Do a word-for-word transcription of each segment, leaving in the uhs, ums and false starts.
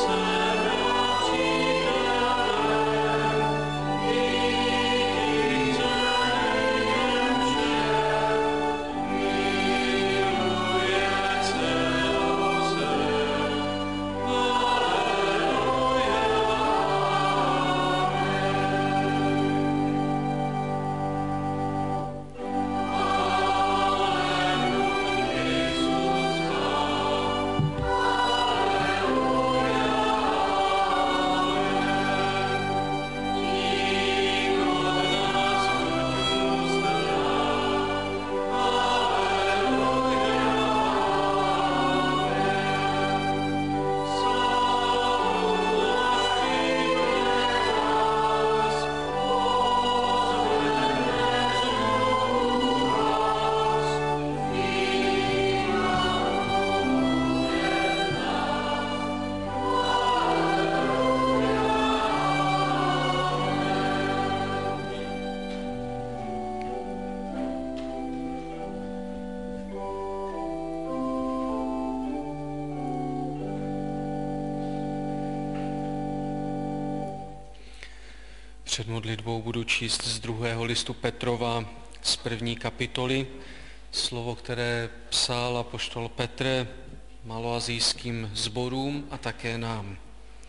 Před modlitbou budu číst z druhého listu Petrova z první kapitoly, slovo, které psal apoštol Petr maloasijským sborům a také nám.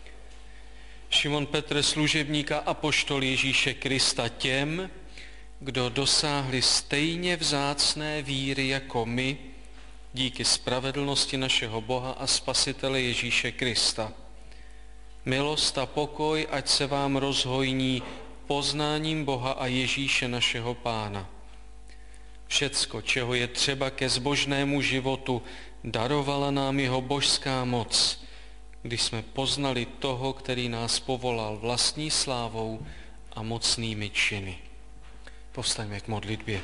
Šimon Petr, služebník a apoštol Ježíše Krista, těm, kdo dosáhli stejně vzácné víry jako my, díky spravedlnosti našeho Boha a Spasitele Ježíše Krista. Milost a pokoj, ať se vám rozhojní poznáním Boha a Ježíše našeho Pána. Všecko, čeho je třeba ke zbožnému životu, darovala nám jeho božská moc, když jsme poznali toho, který nás povolal vlastní slávou a mocnými činy. Povstaňme k modlitbě.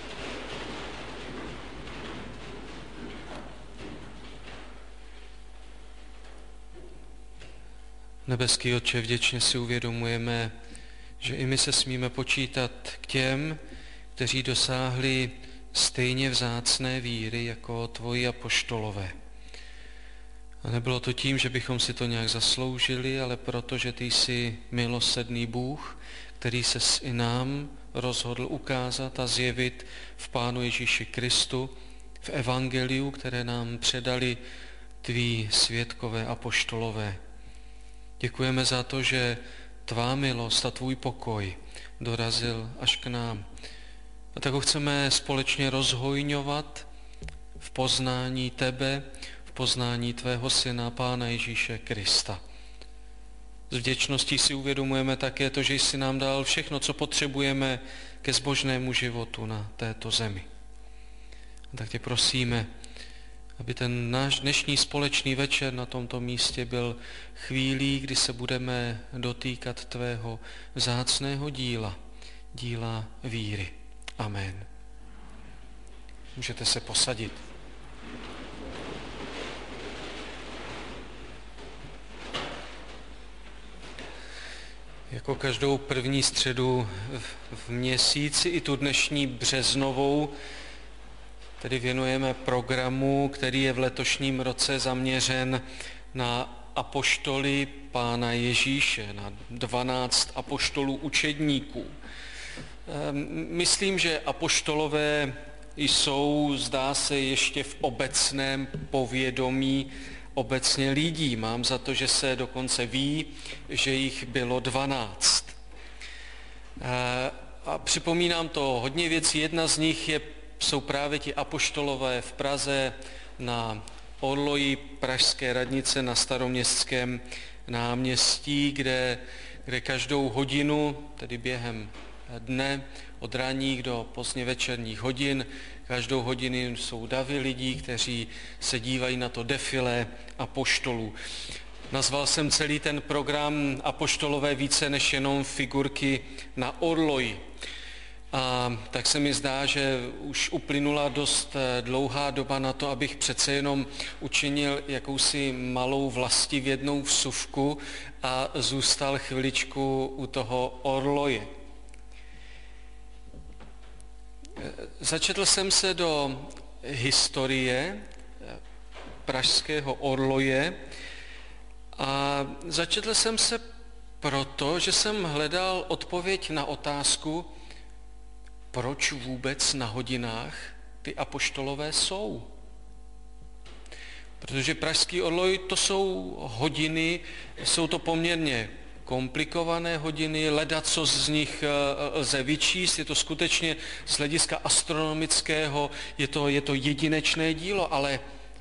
Nebeský Otče, vděčně si uvědomujeme, že i my se smíme počítat k těm, kteří dosáhli stejně vzácné víry jako tvoji apoštolové. A nebylo to tím, že bychom si to nějak zasloužili, ale proto, že ty jsi milosrdný Bůh, který ses i nám rozhodl ukázat a zjevit v Pánu Ježíši Kristu, v evangeliu, které nám předali tví svědkové apoštolové. Děkujeme za to, že tvá milost a tvůj pokoj dorazil až k nám. A tak ho chceme společně rozhojňovat v poznání tebe, v poznání tvého syna, Pána Ježíše Krista. S vděčností si uvědomujeme také to, že jsi nám dal všechno, co potřebujeme ke zbožnému životu na této zemi. A tak tě prosíme, aby ten náš dnešní společný večer na tomto místě byl chvílí, kdy se budeme dotýkat tvého vzácného díla, díla víry. Amen. Můžete se posadit. Jako každou první středu v měsíci, i tu dnešní březnovou, tedy věnujeme programu, který je v letošním roce zaměřen na apoštoly Pána Ježíše, na dvanáct apoštolů učedníků. Myslím, že apoštolové jsou, zdá se, ještě v obecném povědomí obecně lidí. Mám za to, že se dokonce ví, že jich bylo dvanáct. A připomínám to hodně věcí. Jedna z nich je, jsou právě ti apoštolové v Praze na orloji pražské radnice na Staroměstském náměstí, kde, kde každou hodinu, tedy během dne, od ranních do pozdně večerních hodin, každou hodinu jsou davy lidí, kteří se dívají na to defilé apoštolů. Nazval jsem celý ten program Apoštolové více než jenom figurky na orloji. A tak se mi zdá, že už uplynula dost dlouhá doba na to, abych přece jenom učinil jakousi malou vlastivědnou vsuvku a zůstal chviličku u toho orloje. Začetl jsem se do historie pražského orloje A začetl jsem se proto, že jsem hledal odpověď na otázku, proč vůbec na hodinách ty apoštolové jsou. Protože Pražský orloj to jsou hodiny, jsou to poměrně komplikované hodiny, ledacos z nich lze vyčíst, je to skutečně z hlediska astronomického, je to, je to jedinečné dílo, ale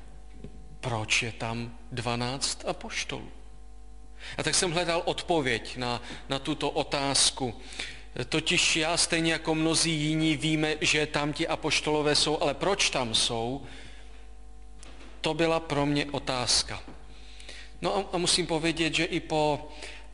proč je tam dvanáct apoštolů? A tak jsem hledal odpověď na, na tuto otázku. Totiž já stejně jako mnozí jiní víme, že tam ti apoštolové jsou, ale proč tam jsou? To byla pro mě otázka. No a musím povědět, že i po,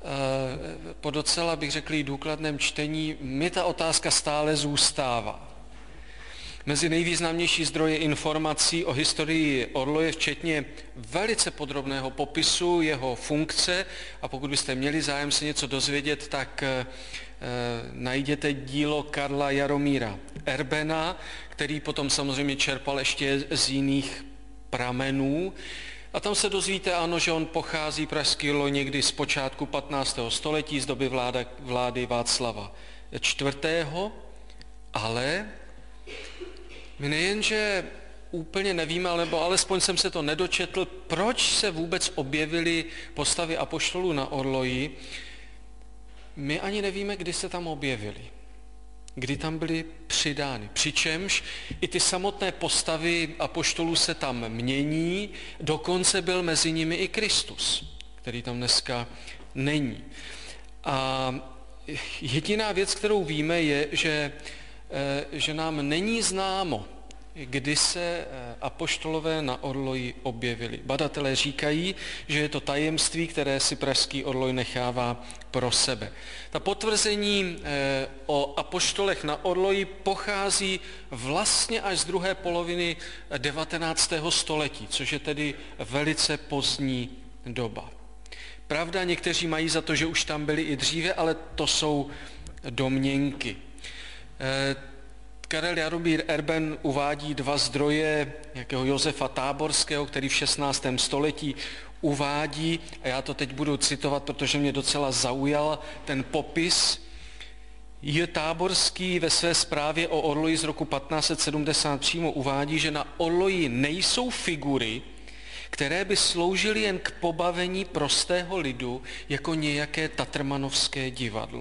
po docela, bych řekl, důkladném čtení mi ta otázka stále zůstává. Mezi nejvýznamnější zdroje informací o historii orloje, včetně velice podrobného popisu jeho funkce, a pokud byste měli zájem se něco dozvědět, tak e, najděte dílo Karla Jaromíra Erbena, který potom samozřejmě čerpal ještě z jiných pramenů. A tam se dozvíte, ano, že on pochází Pražský orloj někdy z počátku patnáctého století, z doby vlády, vlády Václava čtvrtého. Ale my nejenže úplně nevíme, nebo alespoň jsem se to nedočetl, proč se vůbec objevily postavy apoštolů na orloji. My ani nevíme, kdy se tam objevily, kdy tam byly přidány. Přičemž i ty samotné postavy apoštolů se tam mění, dokonce byl mezi nimi i Kristus, který tam dneska není. A jediná věc, kterou víme, je, že že nám není známo, kdy se apoštolové na orloji objevili. Badatelé říkají, že je to tajemství, které si Pražský orloj nechává pro sebe. Ta potvrzení o apoštolech na orloji pochází vlastně až z druhé poloviny devatenáctého století, což je tedy velice pozdní doba. Pravda, někteří mají za to, že už tam byli i dříve, ale to jsou domněnky. Karel Jaromír Erben uvádí dva zdroje nějakého Josefa Táborského, který v šestnáctém století uvádí, a já to teď budu citovat, protože mě docela zaujal ten popis. J. Táborský ve své zprávě o orloji z roku patnáct set sedmdesát přímo uvádí, že na orloji nejsou figury, které by sloužily jen k pobavení prostého lidu, jako nějaké tatrmanovské divadlo.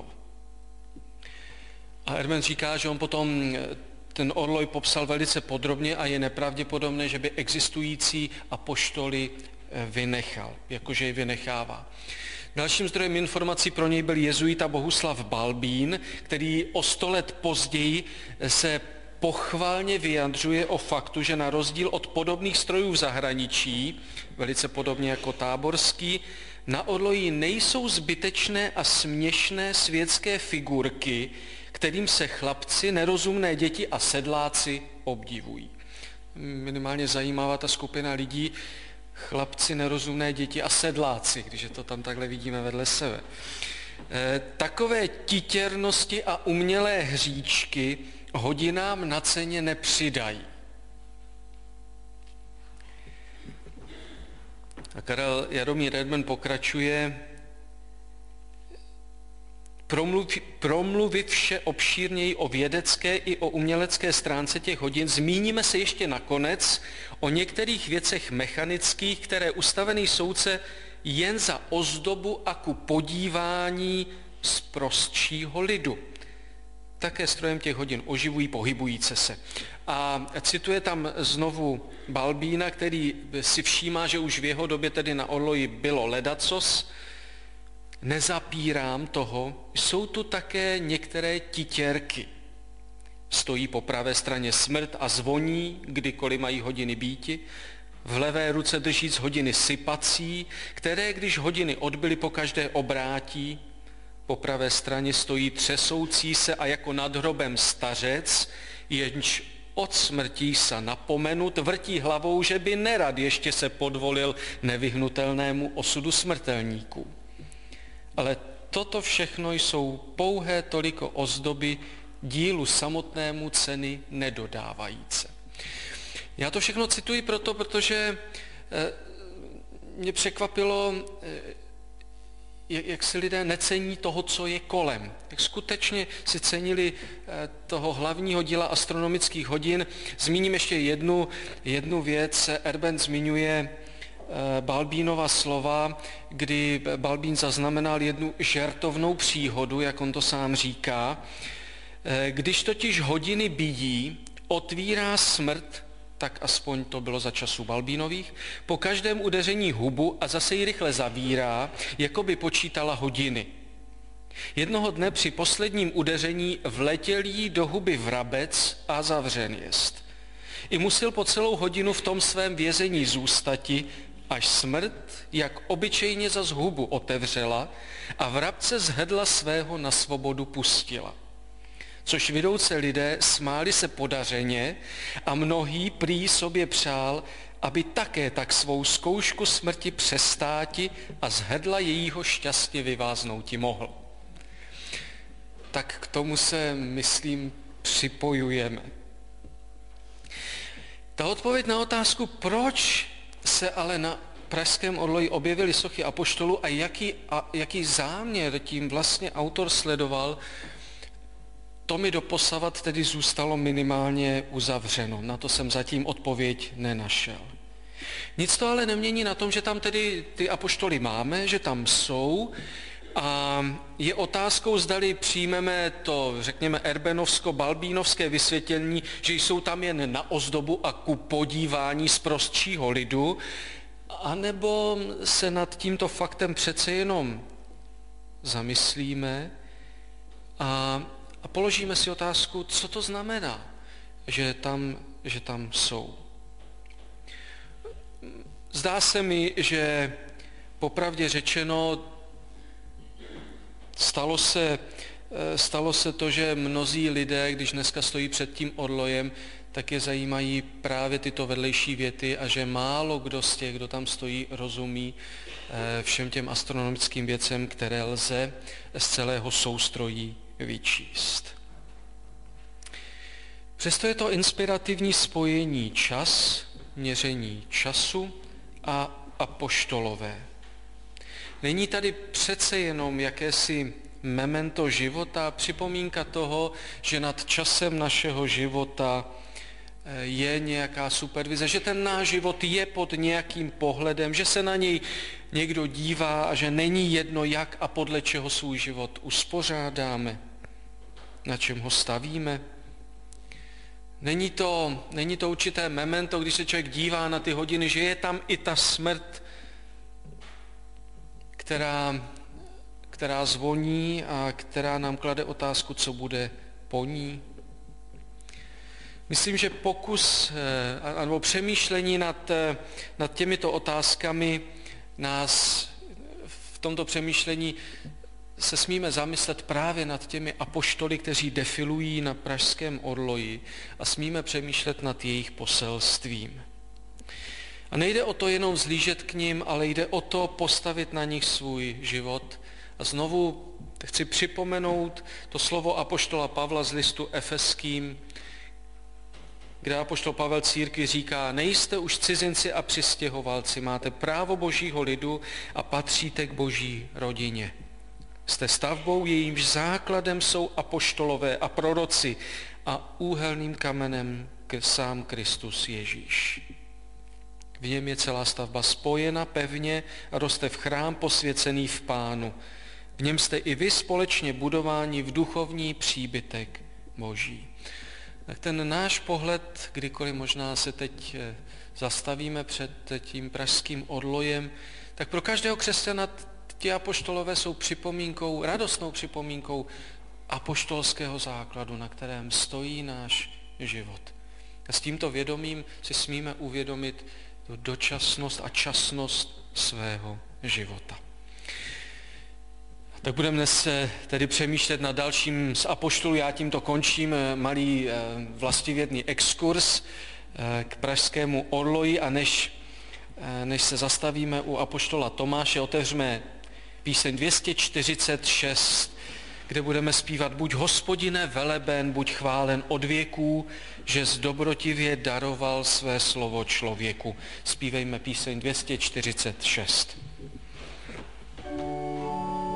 A Erben říká, že on potom ten orloj popsal velice podrobně a je nepravděpodobné, že by existující apoštoly vynechal, jakože je vynechává. Dalším zdrojem informací pro něj byl jezuita Bohuslav Balbín, který o sto let později se pochvalně vyjadřuje o faktu, že na rozdíl od podobných strojů v zahraničí, velice podobně jako Táborský, na orloji nejsou zbytečné a směšné světské figurky, kterým se chlapci, nerozumné děti a sedláci obdivují. Minimálně zajímavá ta skupina lidí, chlapci, nerozumné děti a sedláci, když je to tam takhle vidíme vedle sebe. E, takové titěrnosti a umělé hříčky hodinám na ceně nepřidají. A Karel Jaromír Erben pokračuje: Promluvit vše obšírněji o vědecké i o umělecké stránce těch hodin, zmíníme se ještě nakonec o některých věcech mechanických, které ustavený soudce jen za ozdobu a ku podívání z prostšího lidu. Také strojem těch hodin oživují pohybující se. A cituje tam znovu Balbína, který si všímá, že už v jeho době tedy na orloji bylo ledacos. Nezapírám toho, jsou tu také některé titěrky. Stojí po pravé straně smrt a zvoní, kdykoliv mají hodiny býti. V levé ruce drží z hodiny sypací, které, když hodiny odbyly, pokaždé obrátí. Po pravé straně stojí třesoucí se a jako nad hrobem stařec, jenž od smrti se napomenut, vrtí hlavou, že by nerad ještě se podvolil nevyhnutelnému osudu smrtelníků. Ale toto všechno jsou pouhé toliko ozdoby, dílu samotnému ceny nedodávajíce. Já to všechno cituji proto, protože mě překvapilo, jak si lidé necení toho, co je kolem. Jak skutečně si cenili toho hlavního díla astronomických hodin. Zmíním ještě jednu, jednu věc. Erben zmiňuje Balbínova slova, kdy Balbín zaznamenal jednu žertovnou příhodu, jak on to sám říká. Když totiž hodiny bíjí, otvírá smrt, tak aspoň to bylo za časů Balbínových, po každém udeření hubu a zase ji rychle zavírá, jako by počítala hodiny. Jednoho dne při posledním udeření vletěl jí do huby vrabec a zavřen jest. I musel po celou hodinu v tom svém vězení zůstati, až smrt, jak obyčejně zas hubu otevřela a vrabce zhedla svého na svobodu pustila. Což vidouce lidé smáli se podařeně a mnohý prý sobě přál, aby také tak svou zkoušku smrti přestáti a zhedla jejího šťastně vyváznouti mohl. Tak k tomu se, myslím, připojujeme. Ta odpověď na otázku, proč se ale na pražském orloji objevily sochy apoštolů a jaký, a jaký záměr tím vlastně autor sledoval, to mi doposavat tedy zůstalo minimálně uzavřeno. Na to jsem zatím odpověď nenašel. Nic to ale nemění na tom, že tam tedy ty apoštoly máme, že tam jsou a je otázkou, zdali přijmeme to, řekněme, erbenovsko-balbínovské vysvětlení, že jsou tam jen na ozdobu a ku podívání z prostšího lidu, anebo se nad tímto faktem přece jenom zamyslíme a A položíme si otázku, co to znamená, že tam, že tam jsou. Zdá se mi, že popravdě řečeno stalo se, stalo se to, že mnozí lidé, když dneska stojí před tím orlojem, tak je zajímají právě tyto vedlejší věty a že málo kdo z těch, kdo tam stojí, rozumí všem těm astronomickým věcem, které lze z celého soustrojí vyčíst. Přesto je to inspirativní spojení čas, měření času a apoštolové. Není tady přece jenom jakési memento života, připomínka toho, že nad časem našeho života je nějaká supervize, že ten náš život je pod nějakým pohledem, že se na něj někdo dívá a že není jedno, jak a podle čeho svůj život uspořádáme, na čem ho stavíme. Není to, není to určité memento, když se člověk dívá na ty hodiny, že je tam i ta smrt, která, která zvoní a která nám klade otázku, co bude po ní. Myslím, že pokus nebo přemýšlení nad, nad těmito otázkami nás v tomto přemýšlení se smíme zamyslet právě nad těmi apoštoly, kteří defilují na pražském orloji a smíme přemýšlet nad jejich poselstvím. A nejde o to jenom vzlížet k nim, ale jde o to postavit na nich svůj život. A znovu chci připomenout to slovo apoštola Pavla z listu Efeským, kde apoštol Pavel církvi říká, nejste už cizinci a přistěhovalci, máte právo božího lidu a patříte k boží rodině. Jste stavbou, jejímž základem jsou apoštolové a proroci a úhelným kamenem sám Kristus Ježíš. V něm je celá stavba spojena pevně a roste v chrám posvěcený v Pánu. V něm jste i vy společně budováni v duchovní příbytek Boží. Tak ten náš pohled, kdykoliv možná se teď zastavíme před tím pražským orlojem, tak pro každého křesťana ti apoštolové jsou připomínkou, radostnou připomínkou apoštolského základu, na kterém stojí náš život. A s tímto vědomím si smíme uvědomit dočasnost a časnost svého života. Tak budeme dnes tedy přemýšlet nad dalším z apoštolů. Já tímto končím malý vlastivědný exkurs k pražskému orloji a než, než se zastavíme u apoštola Tomáše, otevřeme píseň dvě stě čtyřicet šest, kde budeme zpívat buď Hospodine veleben, buď chválen od věků, že z dobrotivě daroval své slovo člověku. Zpívejme píseň dvě stě čtyřicet šest.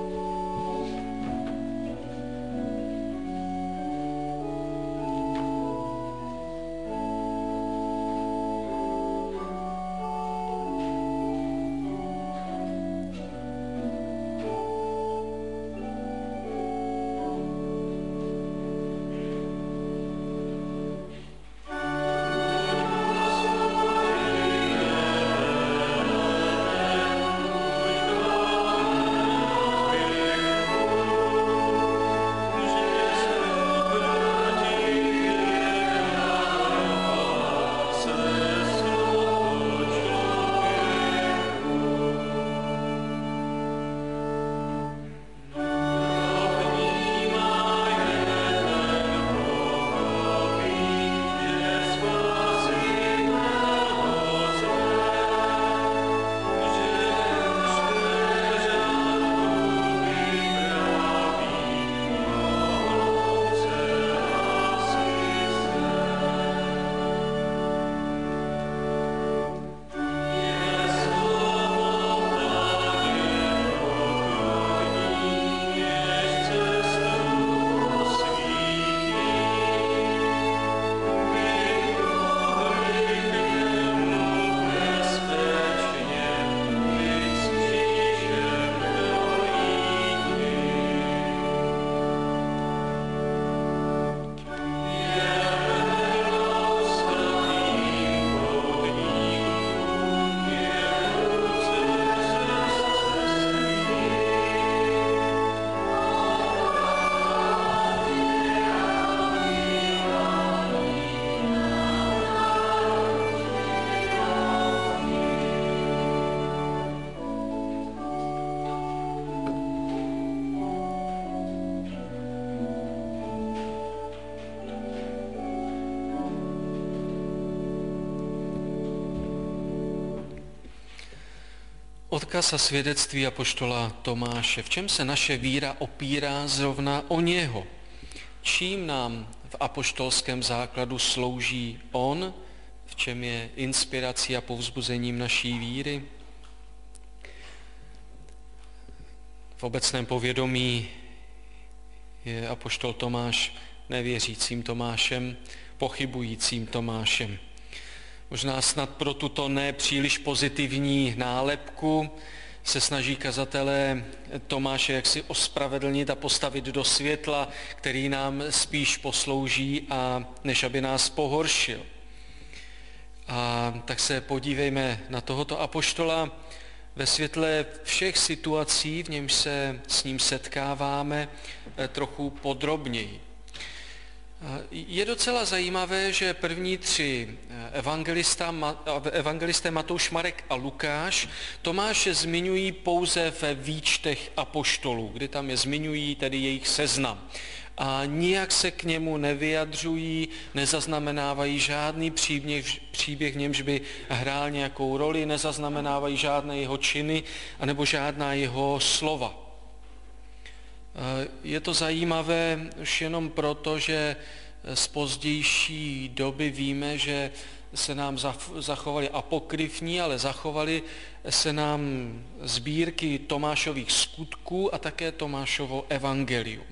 Odkaz a svědectví apoštola Tomáše. V čem se naše víra opírá zrovna o něho? Čím nám v apoštolském základu slouží on? V čem je inspirací a povzbuzením naší víry? V obecném povědomí je apoštol Tomáš nevěřícím Tomášem, pochybujícím Tomášem. Možná snad pro tuto nepříliš pozitivní nálepku se snaží kazatelé Tomáše jaksi ospravedlnit a postavit do světla, který nám spíš poslouží, a než aby nás pohoršil. A tak se podívejme na tohoto apoštola ve světle všech situací, v němž se s ním setkáváme, trochu podrobněji. Je docela zajímavé, že první tři evangelisté Matouš, Marek a Lukáš Tomáše zmiňují pouze ve výčtech apoštolů, kdy tam je zmiňují tedy jejich seznam. A nijak se k němu nevyjadřují, nezaznamenávají žádný příběh, příběh v němž by hrál nějakou roli, nezaznamenávají žádné jeho činy anebo žádná jeho slova. Je to zajímavé už jenom proto, že z pozdější doby víme, že se nám zachovaly apokryfní, ale zachovaly se nám sbírky Tomášových skutků a také Tomášovo evangelium.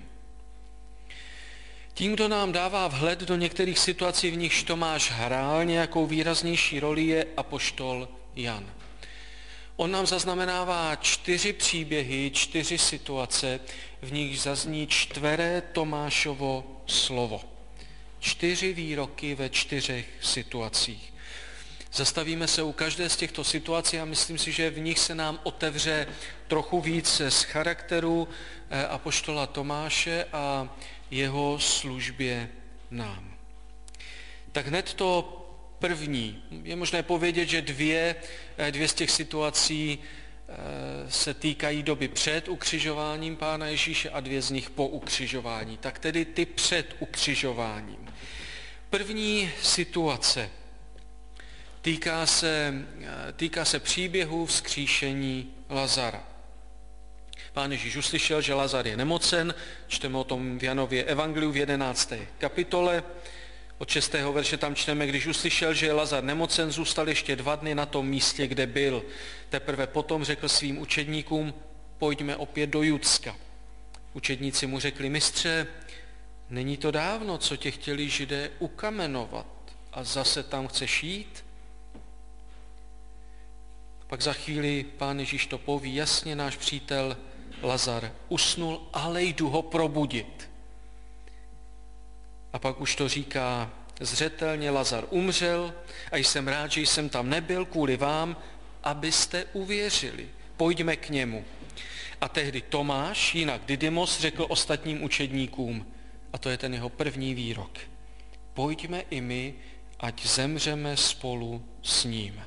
Tím, kdo nám dává vhled do některých situací, v nichž Tomáš hrál nějakou výraznější roli, je apoštol Jan. On nám zaznamenává čtyři příběhy, čtyři situace, v nich zazní čtveré Tomášovo slovo. Čtyři výroky ve čtyřech situacích. Zastavíme se u každé z těchto situací a myslím si, že v nich se nám otevře trochu víc z charakteru apoštola Tomáše a jeho službě nám. Tak hned to první. Je možné povědět, že dvě, dvě z těch situací se týkají doby před ukřižováním Pána Ježíše a dvě z nich po ukřižování. Tak tedy ty před ukřižováním. První situace týká se, týká se příběhu vzkříšení Lazara. Pán Ježíš uslyšel, že Lazar je nemocen, čteme o tom v Janově evangeliu v jedenácté kapitole. Od šestého verše tam čteme, když uslyšel, že je Lazar nemocen, zůstal ještě dva dny na tom místě, kde byl. Teprve potom řekl svým učedníkům, pojďme opět do Judska. Učedníci mu řekli, mistře, není to dávno, co tě chtěli Židé ukamenovat a zase tam chceš jít? Pak za chvíli Pán Ježíš to poví, jasně, náš přítel Lazar usnul, ale jdu ho probudit. A pak už to říká zřetelně, Lazar umřel a jsem rád, že jsem tam nebyl kvůli vám, abyste uvěřili. Pojďme k němu. A tehdy Tomáš, jinak Didymos, řekl ostatním učedníkům, a to je ten jeho první výrok, pojďme i my, ať zemřeme spolu s ním.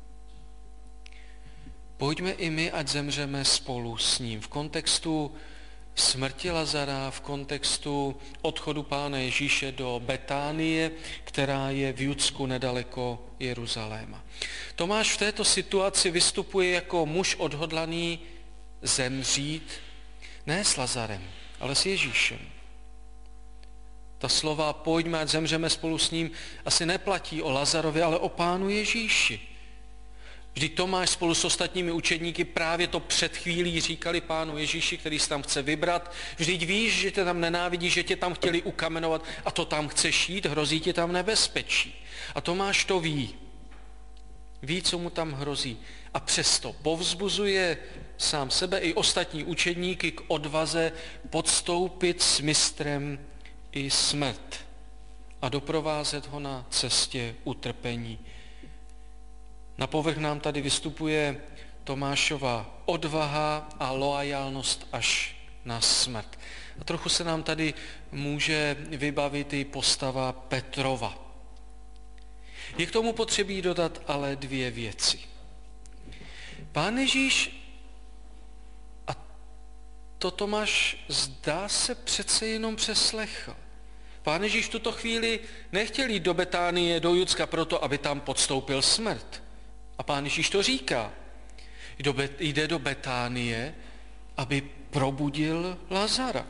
Pojďme i my, ať zemřeme spolu s ním. V kontextu smrti Lazara, v kontextu odchodu Pána Ježíše do Betánie, která je v Judsku nedaleko Jeruzaléma. Tomáš v této situaci vystupuje jako muž odhodlaný zemřít, ne s Lazarem, ale s Ježíšem. Ta slova pojďme, ať zemřeme spolu s ním, asi neplatí o Lazarovi, ale o Pánu Ježíši. Vždyť Tomáš spolu s ostatními učedníky právě to před chvílí říkali Pánu Ježíši, který se tam chce vybrat. Vždyť víš, že tě tam nenávidí, že tě tam chtěli ukamenovat a to tam chceš jít, hrozí ti tam nebezpečí. A Tomáš to ví. Ví, co mu tam hrozí. A přesto povzbuzuje sám sebe i ostatní učedníky k odvaze podstoupit s mistrem i smrt a doprovázet ho na cestě utrpení. Na povrch nám tady vystupuje Tomášova odvaha a loajálnost až na smrt. A trochu se nám tady může vybavit i postava Petrova. Je k tomu potřebí dodat ale dvě věci. Pán Ježíš, a to Tomáš zdá se přece jenom přeslechl. Pán Ježíš v tuto chvíli nechtěl jít do Betánie, do Judska proto, aby tam podstoupil smrt. A Pán Ježíš to říká. Jde do Betánie, aby probudil Lazara.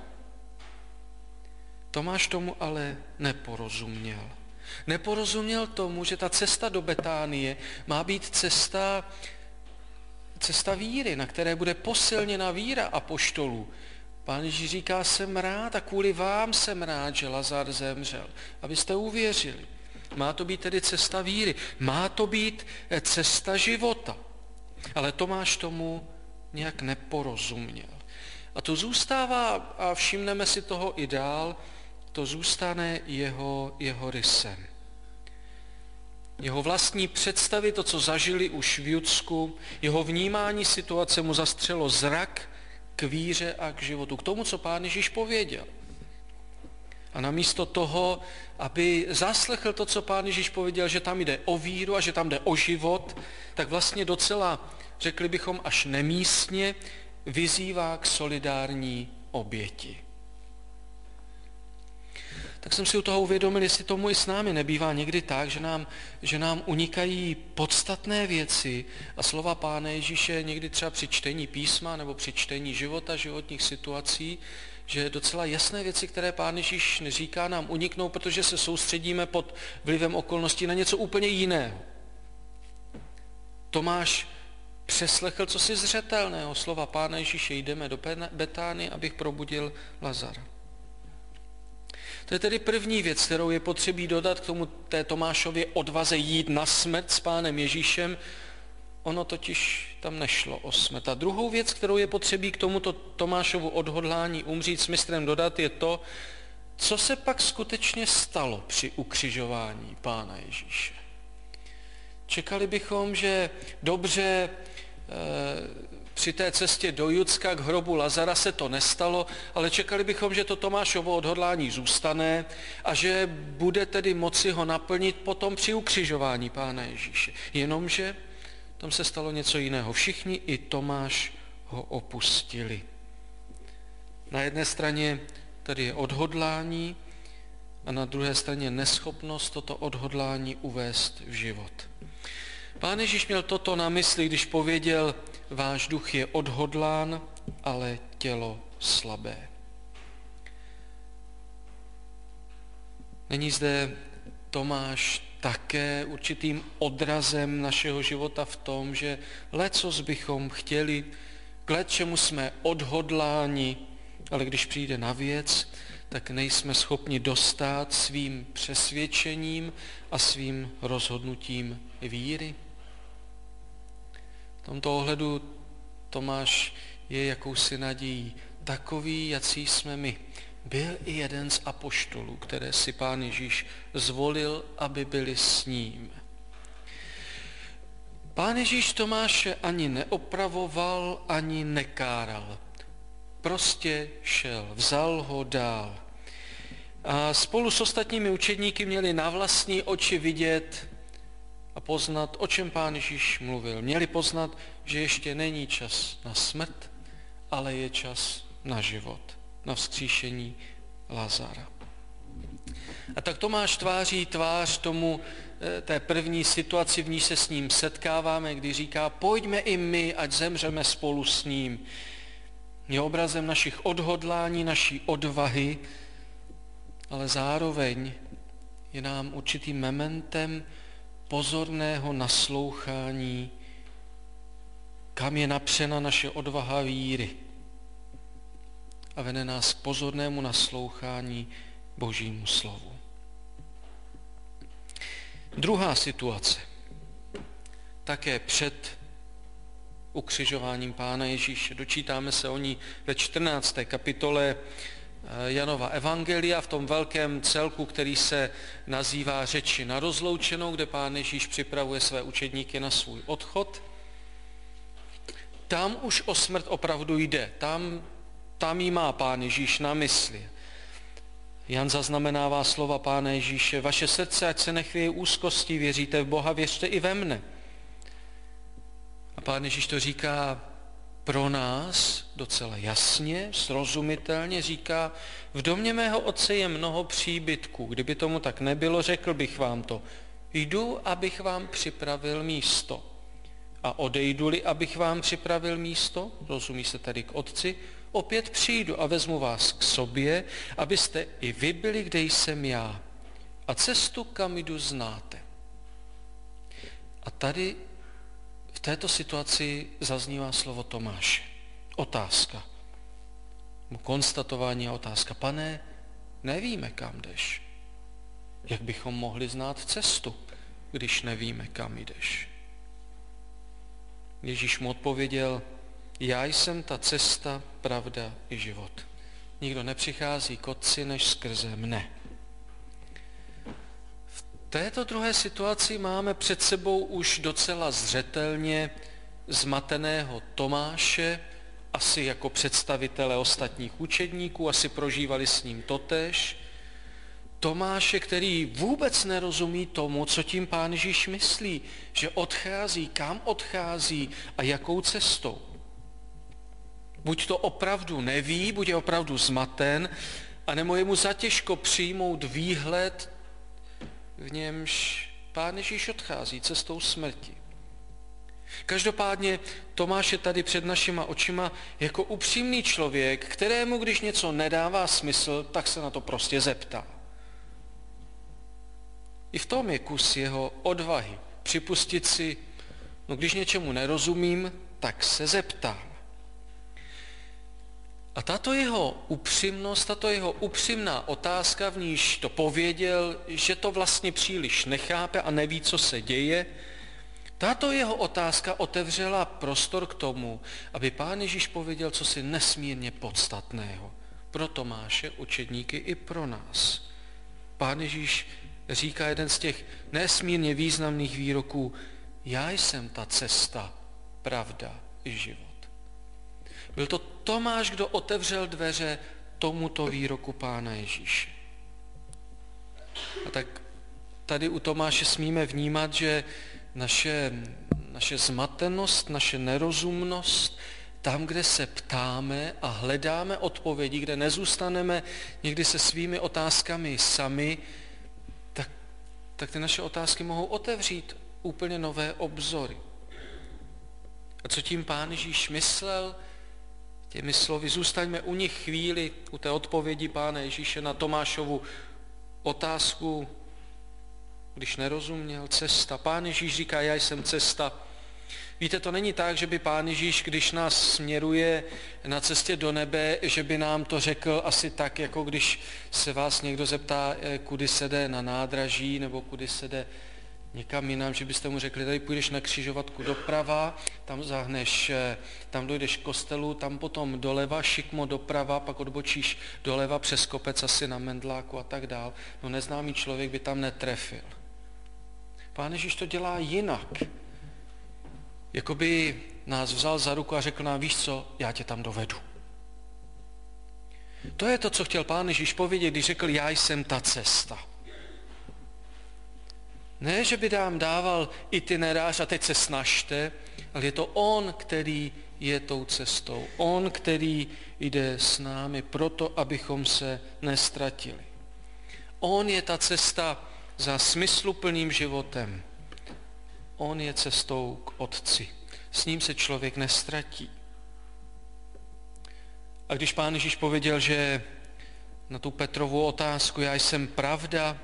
Tomáš tomu ale neporozuměl. Neporozuměl tomu, že ta cesta do Betánie má být cesta, cesta víry, na které bude posilněna víra apoštolů. Pán Ježíš říká, jsem rád a kvůli vám jsem rád, že Lazar zemřel, abyste uvěřili. Má to být tedy cesta víry, má to být cesta života. Ale Tomáš tomu nějak neporozuměl. A to zůstává, a všimneme si toho i dál, to zůstane jeho, jeho rysem. Jeho vlastní představy, to, co zažili už v Judsku, jeho vnímání situace mu zastřelo zrak k víře a k životu, k tomu, co Pán Ježíš pověděl. A namísto toho, aby zaslechl to, co Pán Ježíš pověděl, že tam jde o víru a že tam jde o život, tak vlastně docela, řekli bychom až nemístně, vyzývá k solidární oběti. Tak jsem si u toho uvědomil, jestli tomu i s námi nebývá někdy tak, že nám, že nám unikají podstatné věci a slova Pána Ježíše někdy třeba při čtení písma nebo při čtení života, životních situací, že docela jasné věci, které Pán Ježíš neříká, nám uniknou, protože se soustředíme pod vlivem okolností na něco úplně jiného. Tomáš přeslechl cosi zřetelného slova Pána Ježíše, jdeme do Betánie, abych probudil Lazara. To je tedy první věc, kterou je potřebí dodat k tomu té Tomášově odvaze jít na smrt s Pánem Ježíšem. Ono totiž tam nešlo o smrt. A druhou věc, kterou je potřebí k tomuto Tomášovu odhodlání umřít s mistrem dodat, je to, co se pak skutečně stalo při ukřižování Pána Ježíše. Čekali bychom, že dobře e, při té cestě do Judska k hrobu Lazara se to nestalo, ale čekali bychom, že to Tomášovo odhodlání zůstane a že bude tedy moci ho naplnit potom při ukřižování Pána Ježíše. Jenomže tam se stalo něco jiného. Všichni, i Tomáš, ho opustili. Na jedné straně tady je odhodlání a na druhé straně neschopnost toto odhodlání uvést v život. Pán Ježíš měl toto na mysli, když pověděl, váš duch je odhodlán, ale tělo slabé. Není zde Tomáš také určitým odrazem našeho života v tom, že lecos bychom chtěli, k lecčemu jsme odhodláni, ale když přijde na věc, tak nejsme schopni dostát svým přesvědčením a svým rozhodnutím víry. V tomto ohledu Tomáš je jakousi nadějí, takový, jací jsme my. Byl i jeden z apoštolů, které si Pán Ježíš zvolil, aby byli s ním. Pán Ježíš Tomáše ani neopravoval, ani nekáral. Prostě šel, vzal ho dál. A spolu s ostatními učedníky měli na vlastní oči vidět a poznat, o čem Pán Ježíš mluvil. Měli poznat, že ještě není čas na smrt, ale je čas na život, na vzkříšení Lazara. A tak Tomáš tváří tvář tomu, té první situaci, v níž se s ním setkáváme, kdy říká, pojďme i my, ať zemřeme spolu s ním. Je obrazem našich odhodlání, naší odvahy, ale zároveň je nám určitým mementem pozorného naslouchání, kam je napřena naše odvaha víry. A vede nás k pozornému naslouchání Božímu slovu. Druhá situace, také před ukřižováním Pána Ježíše. Dočítáme se o ní ve čtrnácté kapitole Janova evangelia, v tom velkém celku, který se nazývá řeči na rozloučenou, kde Pán Ježíš připravuje své učedníky na svůj odchod. Tam už o smrt opravdu jde, tam, tam jí má Pán Ježíš na mysli. Jan zaznamenává slova Pána Ježíše, vaše srdce, ať se nechvěje úzkostí, věříte v Boha, věřte i ve mne. A Pán Ježíš to říká pro nás docela jasně, srozumitelně, říká, v domě mého otce je mnoho příbytků, kdyby tomu tak nebylo, řekl bych vám to. Jdu, abych vám připravil místo. A odejdu-li, abych vám připravil místo, rozumí se tedy k Otci, opět přijdu a vezmu vás k sobě, abyste i vy byli, kde jsem já. A cestu, kam jdu, znáte. A tady v této situaci zaznívá slovo Tomáše. Otázka. Konstatování a otázka. Pane, nevíme, kam jdeš. Jak bychom mohli znát cestu, když nevíme, kam jdeš? Ježíš mu odpověděl, já jsem ta cesta, pravda i život. Nikdo nepřichází k Otci, než skrze mne. V této druhé situaci máme před sebou už docela zřetelně zmateného Tomáše, asi jako představitele ostatních učedníků, asi prožívali s ním totéž. Tomáše, který vůbec nerozumí tomu, co tím Pán Ježíš myslí, že odchází, kam odchází a jakou cestou. Buď to opravdu neví, buď je opravdu zmaten, anebo je mu zatěžko přijmout výhled, v němž Pán Ježíš odchází cestou smrti. Každopádně Tomáš je tady před našima očima jako upřímný člověk, kterému, když něco nedává smysl, tak se na to prostě zeptá. I v tom je kus jeho odvahy. Připustit si, no když něčemu nerozumím, tak se zeptám. A tato jeho upřímnost, tato jeho upřímná otázka, v níž to pověděl, že to vlastně příliš nechápe a neví, co se děje, tato jeho otázka otevřela prostor k tomu, aby Pán Ježíš pověděl cosi nesmírně podstatného. Pro Tomáše, učedníky i pro nás. Pán Ježíš říká jeden z těch nesmírně významných výroků, já jsem ta cesta, pravda i život. Byl to Tomáš, kdo otevřel dveře tomuto výroku Pána Ježíše. A tak tady u Tomáše smíme vnímat, že naše, naše zmatenost, naše nerozumnost, tam, kde se ptáme a hledáme odpovědi, kde nezůstaneme někdy se svými otázkami sami, tak, tak ty naše otázky mohou otevřít úplně nové obzory. A co tím Pán Ježíš myslel? Těmi slovy, zůstaňme u nich chvíli, u té odpovědi Pána Ježíše na Tomášovu otázku, když nerozuměl, cesta. Pán Ježíš říká, já jsem cesta. Víte, to není tak, že by Pán Ježíš, když nás směruje na cestě do nebe, že by nám to řekl asi tak, jako když se vás někdo zeptá, kudy se jde na nádraží, nebo kudy se jde někam jinam, že byste mu řekli, tady půjdeš na křižovatku doprava, tam zahneš, tam dojdeš k kostelu, tam potom doleva, šikmo doprava, pak odbočíš doleva přes kopec asi na Mendláku a tak dál. No neznámý člověk by tam netrefil. Pán Ježíš to dělá jinak. Jakoby nás vzal za ruku a řekl nám, víš co, já tě tam dovedu. To je to, co chtěl Pán Ježíš povědět, když řekl, já jsem ta cesta. Ne, že by nám dával itinerář a teď se snažte, ale je to on, který je tou cestou. On, který jde s námi proto, abychom se nestratili. On je ta cesta za smysluplným životem. On je cestou k Otci. S ním se člověk nestratí. A když Pán Ježíš pověděl, že na tu Petrovu otázku, já jsem pravda,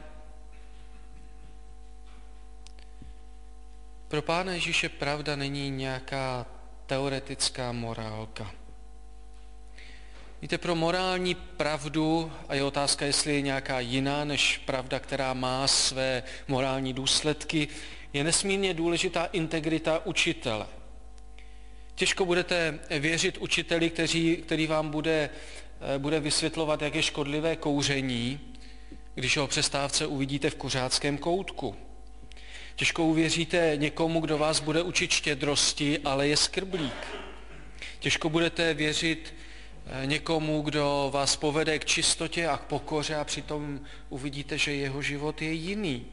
pro Pána Ježíše pravda není nějaká teoretická morálka. Víte, pro morální pravdu, a je otázka, jestli je nějaká jiná než pravda, která má své morální důsledky, je nesmírně důležitá integrita učitele. Těžko budete věřit učiteli, který, který vám bude, bude vysvětlovat, jak je škodlivé kouření, když ho o přestávce uvidíte v kuřáckém koutku. Těžko uvěříte někomu, kdo vás bude učit štědrosti, ale je skrblík. Těžko budete věřit někomu, kdo vás povede k čistotě a k pokoře a přitom uvidíte, že jeho život je jiný.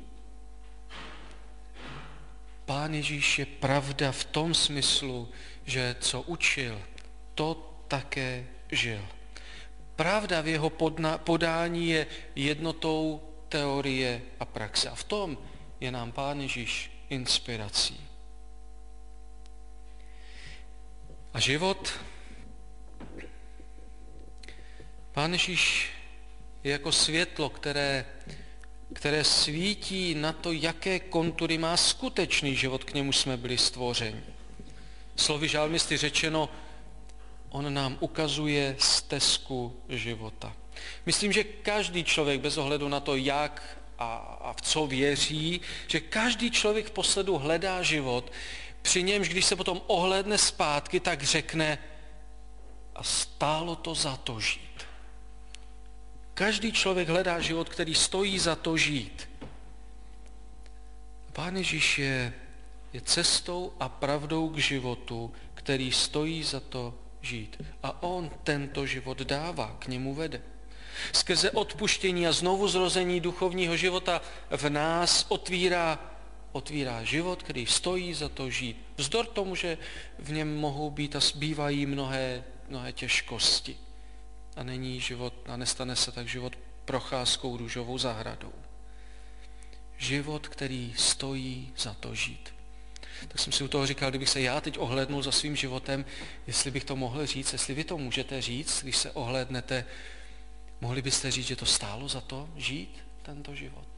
Pán Ježíš je pravda v tom smyslu, že co učil, to také žil. Pravda v jeho podání je jednotou teorie a praxe. A v tom je nám Pán Ježíš inspirací. A život? Pán Ježíš je jako světlo, které, které svítí na to, jaké kontury má skutečný život, k němu jsme byli stvořeni. Slovy žálmisty řečeno, on nám ukazuje stezku života. Myslím, že každý člověk, bez ohledu na to, jak a, a v co věří, že každý člověk v posledu hledá život, při němž, když se potom ohlédne zpátky, tak řekne, a stálo to za to žít. Každý člověk hledá život, který stojí za to žít. Pán Ježíš je, je cestou a pravdou k životu, který stojí za to žít. A on tento život dává, k němu vede. Skrze odpuštění a znovuzrození duchovního života v nás otvírá, otvírá život, který stojí za to žít. Vzdor tomu, že v něm mohou být a bývají mnohé, mnohé těžkosti. A není život, a nestane se tak život procházkou růžovou zahradou. Život, který stojí za to žít. Tak jsem si u toho říkal, kdybych se já teď ohlédnul za svým životem, jestli bych to mohl říct, jestli vy to můžete říct, když se ohlédnete, mohli byste říct, že to stálo za to žít, tento život.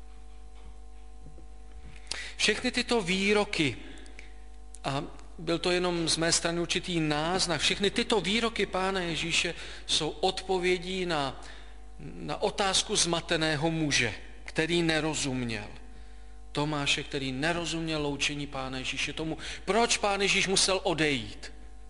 Všechny tyto výroky, a byl to jenom z mé strany určitý náznak, všechny tyto výroky Pána Ježíše jsou odpovědí na, na otázku zmateného muže, který nerozuměl. Tomáše, který nerozuměl loučení Pána Ježíše, tomu, proč Pán Ježíš musel odejít.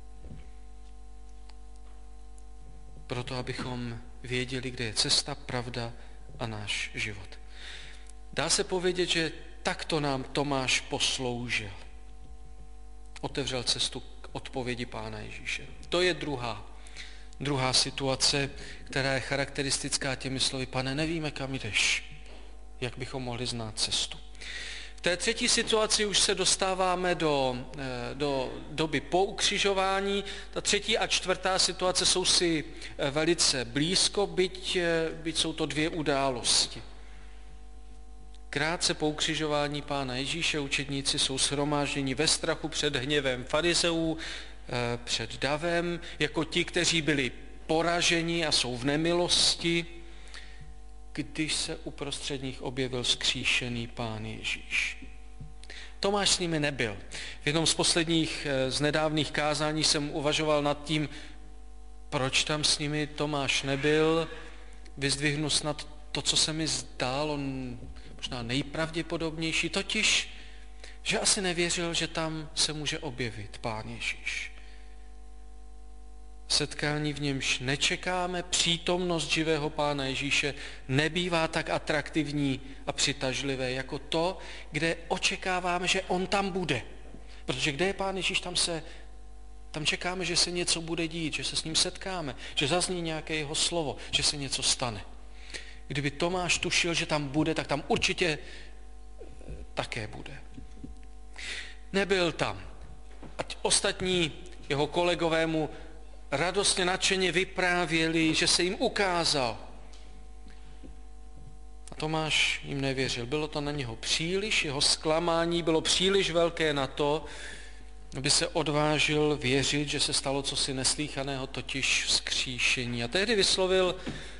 Proto, abychom věděli, kde je cesta, pravda a náš život. Dá se povědět, že takto nám Tomáš posloužil. Otevřel cestu k odpovědi Pána Ježíše. To je druhá, druhá situace, která je charakteristická těmi slovy, Pane, nevíme, kam jdeš, jak bychom mohli znát cestu. V té třetí situaci už se dostáváme do, do doby po ukřižování. Ta třetí a čtvrtá situace jsou si velice blízko, byť, byť jsou to dvě události. Krátce po ukřižování Pána Ježíše učedníci jsou shromážděni ve strachu před hněvem farizeů, před davem, jako ti, kteří byli poraženi a jsou v nemilosti, když se uprostřed nich objevil vzkříšený Pán Ježíš. Tomáš s nimi nebyl. V jednom z posledních, z nedávných kázání jsem uvažoval nad tím, proč tam s nimi Tomáš nebyl. Vyzdvihnu snad to, co se mi zdálo možná nejpravděpodobnější, totiž, že asi nevěřil, že tam se může objevit Pán Ježíš. Setkání, v němž nečekáme přítomnost živého Pána Ježíše, nebývá tak atraktivní a přitažlivé jako to, kde očekáváme, že on tam bude. Protože kde je Pán Ježíš, tam se tam čekáme, že se něco bude dít, že se s ním setkáme, že zazní nějaké jeho slovo, že se něco stane. Kdyby Tomáš tušil, že tam bude, tak tam určitě také bude. Nebyl tam. Ať ostatní jeho kolegové mu radostně nadšeně vyprávěli, že se jim ukázal. A Tomáš jim nevěřil. Bylo to na něho příliš, jeho zklamání bylo příliš velké na to, aby se odvážil věřit, že se stalo cosi neslýchaného, totiž vzkříšení. A tehdy vyslovil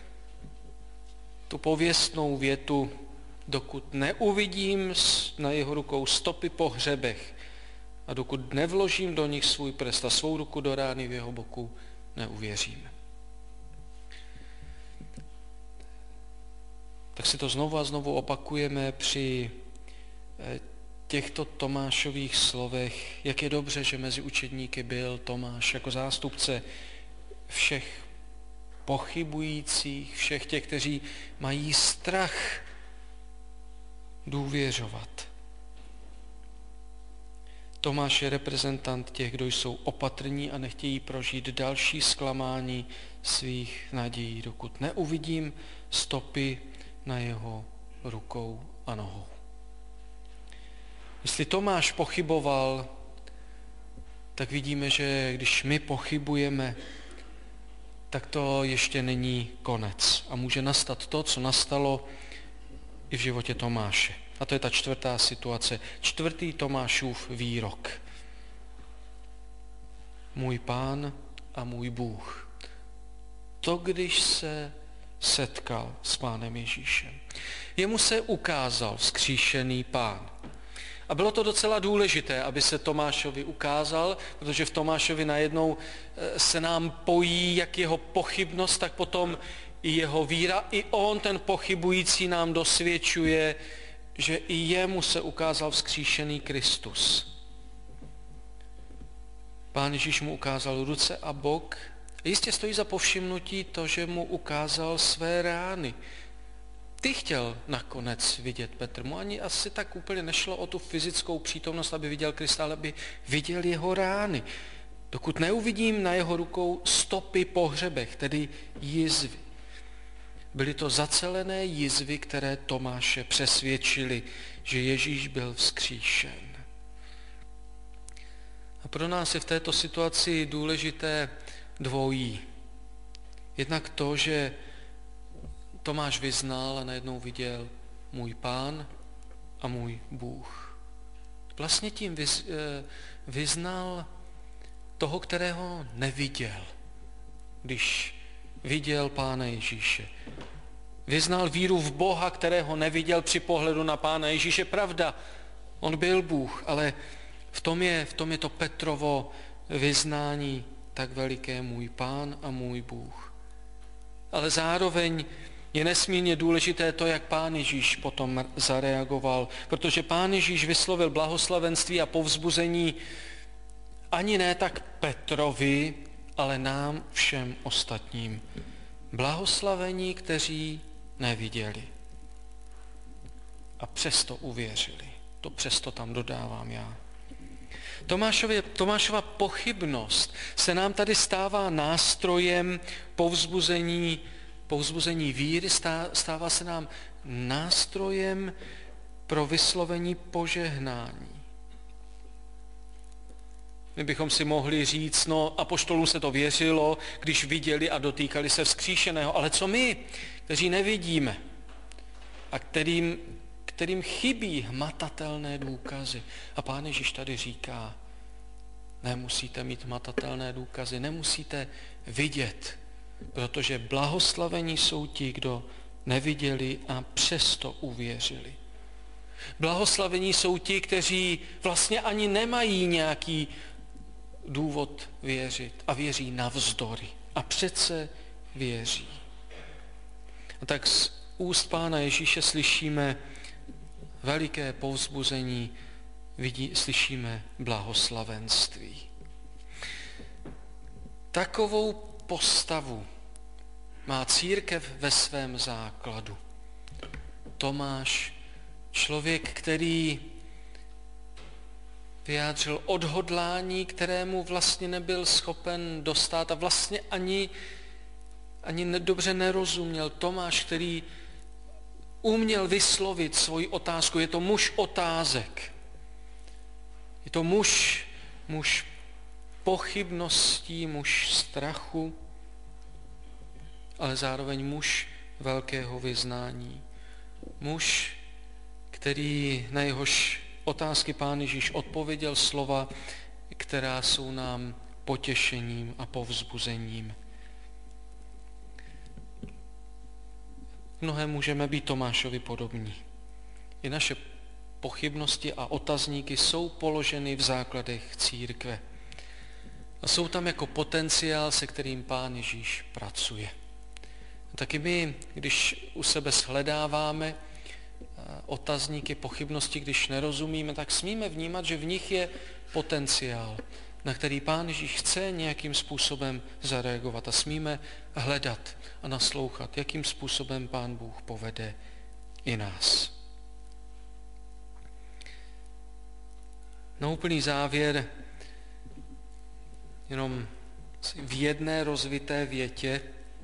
tu pověstnou větu, dokud neuvidím na jeho rukou stopy po hřebech a dokud nevložím do nich svůj prst a svou ruku do rány v jeho boku, neuvěřím. Tak si to znovu a znovu opakujeme při těchto Tomášových slovech, jak je dobře, že mezi učedníky byl Tomáš jako zástupce všech pochybujících, všech těch, kteří mají strach důvěřovat. Tomáš je reprezentant těch, kdo jsou opatrní a nechtějí prožít další zklamání svých nadějí, dokud neuvidím stopy na jeho rukou a nohou. Jestli Tomáš pochyboval, tak vidíme, že když my pochybujeme, tak to ještě není konec. A může nastat to, co nastalo i v životě Tomáše. A to je ta čtvrtá situace. Čtvrtý Tomášův výrok. můj Pán a můj Bůh. To, když se setkal s Pánem Ježíšem. Jemu se ukázal vzkříšený Pán. A bylo to docela důležité, aby se Tomášovi ukázal, protože v Tomášovi najednou se nám pojí jak jeho pochybnost, tak potom i jeho víra. I on, ten pochybující, nám dosvědčuje, že i jemu se ukázal vzkříšený Kristus. Pán Ježíš mu ukázal ruce a bok. Jistě stojí za povšimnutí to, že mu ukázal své rány. Ty chtěl nakonec vidět Petr. Mu ani asi tak úplně nešlo o tu fyzickou přítomnost, aby viděl Krista, ale aby viděl jeho rány. Dokud neuvidím na jeho rukou stopy po hřebech, tedy jizvy. Byly to zacelené jizvy, které Tomáše přesvědčily, že Ježíš byl vzkříšen. A pro nás je v této situaci důležité dvojí. Jednak to, že Tomáš vyznal a najednou viděl můj Pán a můj Bůh. Vlastně tím vyznal toho, kterého neviděl, když viděl Pána Ježíše. Vyznal víru v Boha, kterého neviděl při pohledu na Pána Ježíše. Pravda, on byl Bůh, ale v tom je, v tom je to Petrovo vyznání tak veliké, můj Pán a můj Bůh. Ale zároveň je nesmírně důležité to, jak Pán Ježíš potom zareagoval, protože Pán Ježíš vyslovil blahoslavenství a povzbuzení ani ne tak Petrovi, ale nám všem ostatním. Blahoslavení, kteří neviděli a přesto uvěřili. To přesto tam dodávám já. Tomášově, Tomášova pochybnost se nám tady stává nástrojem povzbuzení, povzbuzení víry, stává se nám nástrojem pro vyslovení požehnání. My bychom si mohli říct, no apoštolům se to věřilo, když viděli a dotýkali se vzkříšeného, ale co my, kteří nevidíme a kterým, kterým chybí hmatatelné důkazy. A Pán Ježíš tady říká, nemusíte mít hmatatelné důkazy, nemusíte vidět, protože blahoslavení jsou ti, kdo neviděli a přesto uvěřili. Blahoslavení jsou ti, kteří vlastně ani nemají nějaký důvod věřit a věří navzdory. A přece věří. A tak z úst Pána Ježíše slyšíme veliké povzbuzení, vidí, slyšíme blahoslavenství. Takovou postavu má církev ve svém základu. Tomáš, člověk, který vyjádřil odhodlání, kterému vlastně nebyl schopen dostat a vlastně ani, ani dobře nerozuměl. Tomáš, který uměl vyslovit svoji otázku. Je to muž otázek. Je to muž, muž pochybností, muž strachu, ale zároveň muž velkého vyznání. Muž, který na jehož otázky Pán Ježíš odpověděl slova, která jsou nám potěšením a povzbuzením. V mnohém můžeme být Tomášovi podobní. I naše pochybnosti a otazníky jsou položeny v základech církve. A jsou tam jako potenciál, se kterým Pán Ježíš pracuje. A taky my, když u sebe shledáváme otazníky, pochybnosti, když nerozumíme, tak smíme vnímat, že v nich je potenciál, na který Pán Ježíš chce nějakým způsobem zareagovat. A smíme hledat a naslouchat, jakým způsobem Pán Bůh povede i nás. Na úplný závěr jenom v jedné rozvité větě,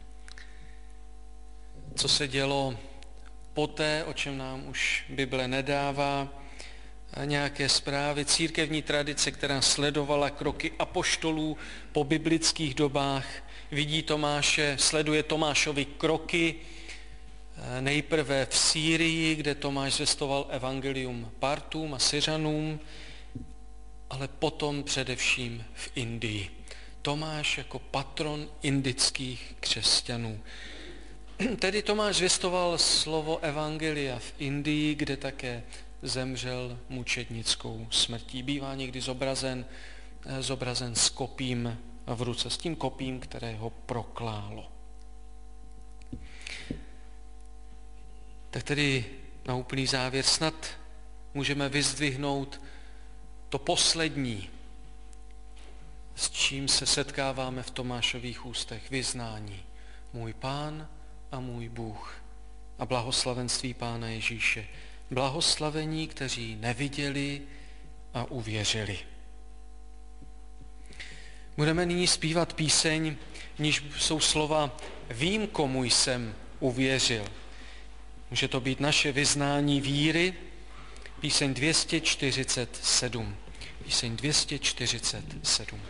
co se dělo poté, o čem nám už Bible nedává, nějaké zprávy, církevní tradice, která sledovala kroky apoštolů po biblických dobách, vidí Tomáše, sleduje Tomášovi kroky, nejprve v Sýrii, kde Tomáš zvěstoval evangelium Partům a Syřanům, ale potom především v Indii. Tomáš jako patron indických křesťanů. Tedy Tomáš zvěstoval slovo evangelia v Indii, kde také zemřel mučednickou smrtí. Bývá někdy zobrazen, zobrazen s kopím v ruce, s tím kopím, které ho proklálo. Tak tedy na úplný závěr snad můžeme vyzdvihnout to poslední, s čím se setkáváme v Tomášových ústech, vyznání. Můj Pán a můj Bůh a blahoslavenství Pána Ježíše. Blahoslavení, kteří neviděli a uvěřili. Budeme nyní zpívat píseň, v níž jsou slova Vím, komu jsem uvěřil. Může to být naše vyznání víry, píseň dvě stě čtyřicet sedm. Píseň dvě stě čtyřicet sedm.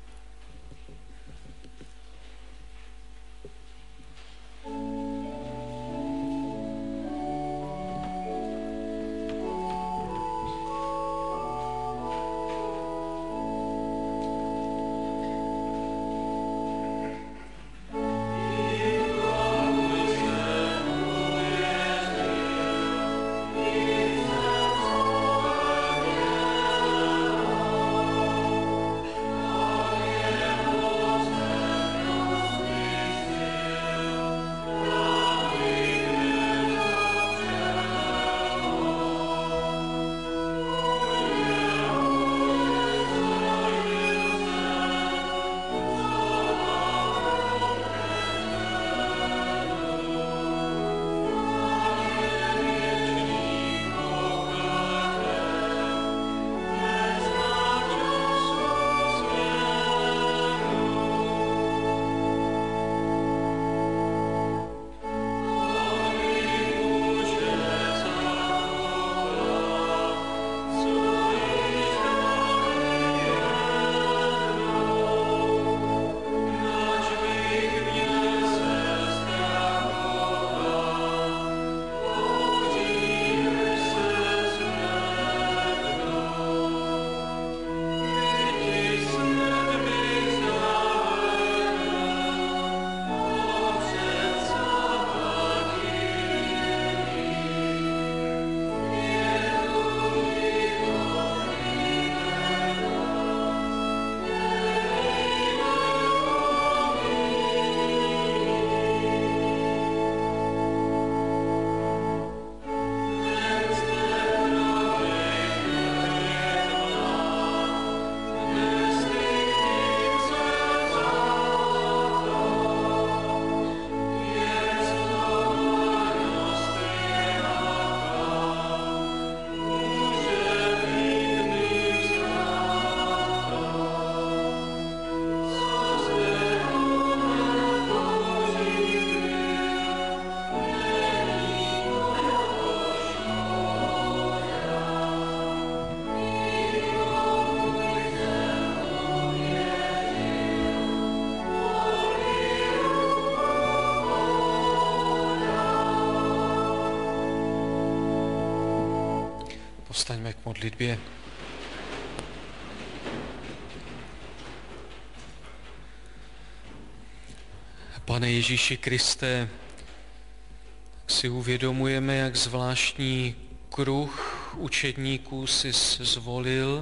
Povstaňme k modlitbě. Pane Ježíši Kriste, si uvědomujeme, jak zvláštní kruh učedníků jsi zvolil.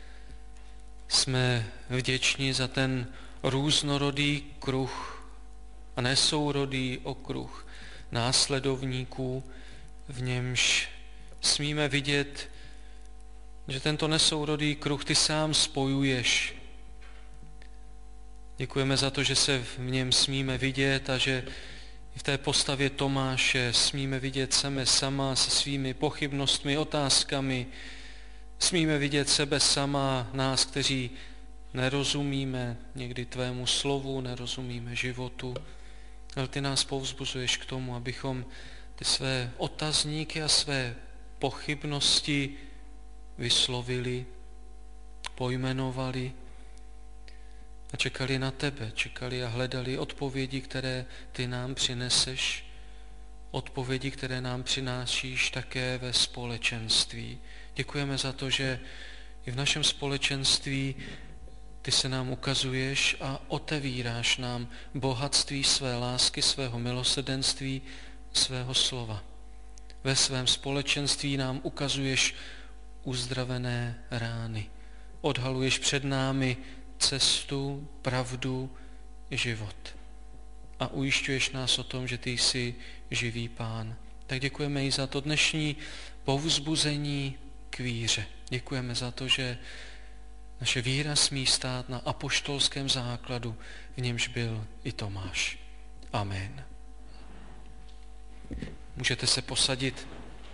Jsme vděční za ten různorodý kruh a nesourodý okruh následovníků, v němž smíme vidět, že tento nesourodý kruh ty sám spojuješ. Děkujeme za to, že se v něm smíme vidět a že v té postavě Tomáše smíme vidět sebe sama se svými pochybnostmi, otázkami. Smíme vidět sebe sama, nás, kteří nerozumíme někdy tvému slovu, nerozumíme životu. Ale ty nás povzbuzuješ k tomu, abychom ty své otazníky a své pochybnosti vyslovili, pojmenovali a čekali na tebe, čekali a hledali odpovědi, které ty nám přineseš, odpovědi, které nám přinášíš také ve společenství. Děkujeme za to, že i v našem společenství Ty se nám ukazuješ a otevíráš nám bohatství své lásky, svého milosrdenství, svého slova. Ve svém společenství nám ukazuješ uzdravené rány. Odhaluješ před námi cestu, pravdu, život. A ujišťuješ nás o tom, že ty jsi živý Pán. Tak děkujeme i za to dnešní povzbuzení k víře. Děkujeme za to, že naše víra smí stát na apoštolském základu, v němž byl i Tomáš. Amen. Můžete se posadit.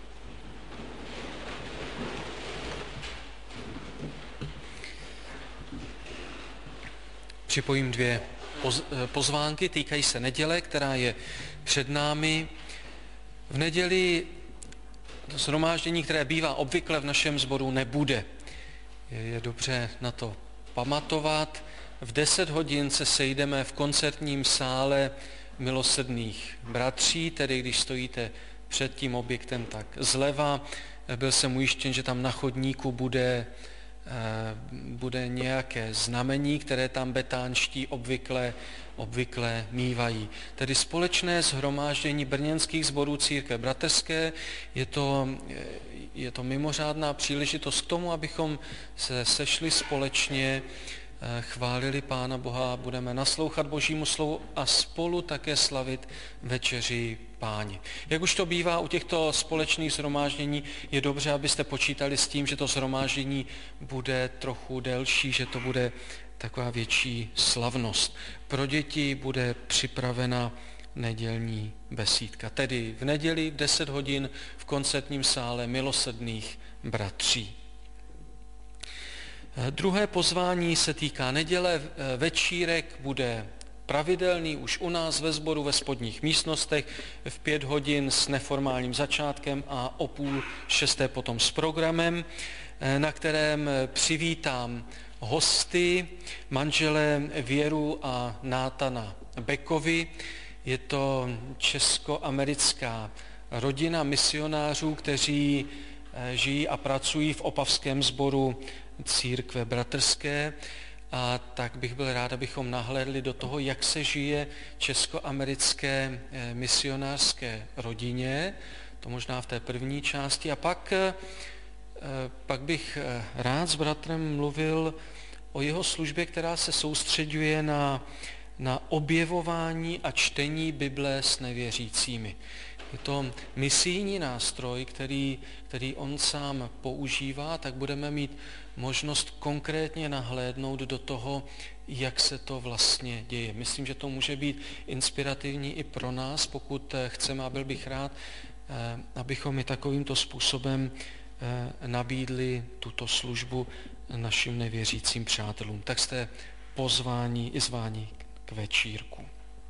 Připojím dvě pozvánky, týkají se neděle, která je před námi. V neděli to shromáždění, které bývá obvykle v našem sboru, nebude. Je, je dobře na to pamatovat. V deset hodin se sejdeme v koncertním sále Milosrdných bratří, tedy když stojíte před tím objektem, tak zleva. Byl jsem ujištěn, že tam na chodníku bude, bude nějaké znamení, které tam betánští obvykle, obvykle mívají. Tedy společné shromáždění brněnských sborů Církve bratrské, je to, je to mimořádná příležitost k tomu, abychom se sešli společně, chválili Pána Boha, budeme naslouchat Božímu slovu a spolu také slavit večeři Páni. Jak už to bývá u těchto společných shromáždění, je dobře, abyste počítali s tím, že to shromáždění bude trochu delší, že to bude taková větší slavnost. Pro děti bude připravena nedělní besídka, tedy v neděli v deset hodin v koncertním sále Milosrdných bratří. Druhé pozvání se týká neděle. Večírek bude pravidelný už u nás ve sboru ve spodních místnostech v pět hodin s neformálním začátkem a o půl šesté potom s programem, na kterém přivítám hosty, manželé Věru a Nátana Bekovi. Je to česko-americká rodina misionářů, kteří žijí a pracují v opavském sboru Církve bratrské, a tak bych byl rád, abychom nahlédli do toho, jak se žije českoamerické misionářské rodině, to možná v té první části, a pak, pak bych rád s bratrem mluvil o jeho službě, která se soustřeďuje na, na objevování a čtení Bible s nevěřícími. Je to misijní nástroj, který, který on sám používá, tak budeme mít možnost konkrétně nahlédnout do toho, jak se to vlastně děje. Myslím, že to může být inspirativní i pro nás, pokud chceme, a byl bych rád, abychom i takovýmto způsobem nabídli tuto službu našim nevěřícím přátelům. Tak jste pozváni i zváni k večírku.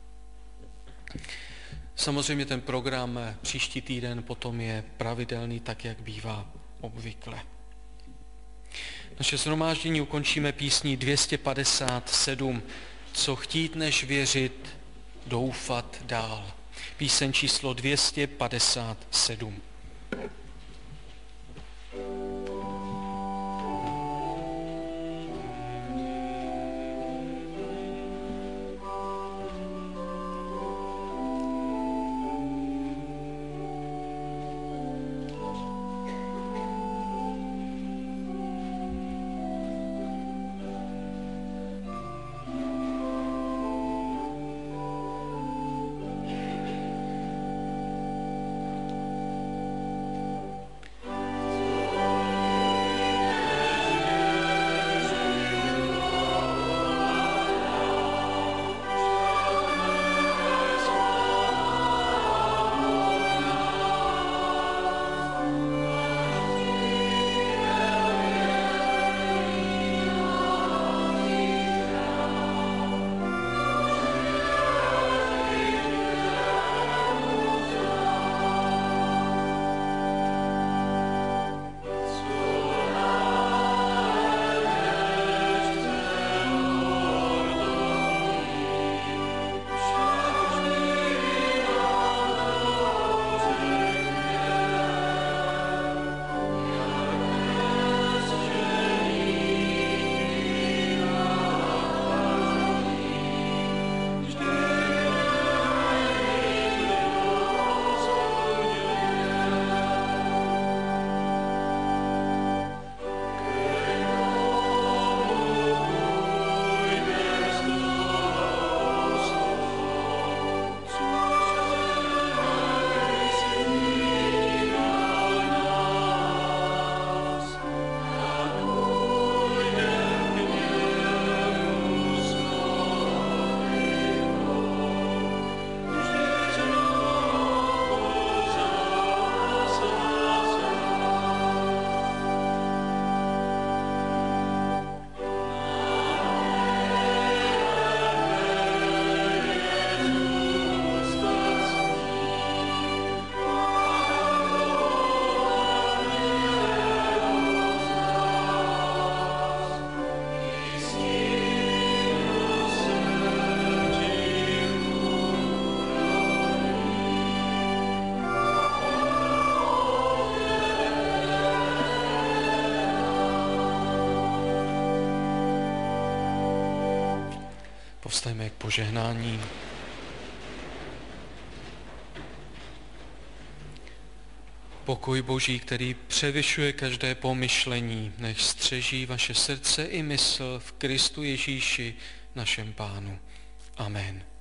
Samozřejmě ten program příští týden potom je pravidelný, tak jak bývá obvykle. Naše shromáždění ukončíme písní dvě stě padesát sedm. Co chtít než věřit, doufat dál. Píseň číslo dvě stě padesát sedm. Povstaňme k požehnání. Pokoj Boží, který převyšuje každé pomyšlení, nech střeží vaše srdce i mysl v Kristu Ježíši, našem Pánu. Amen.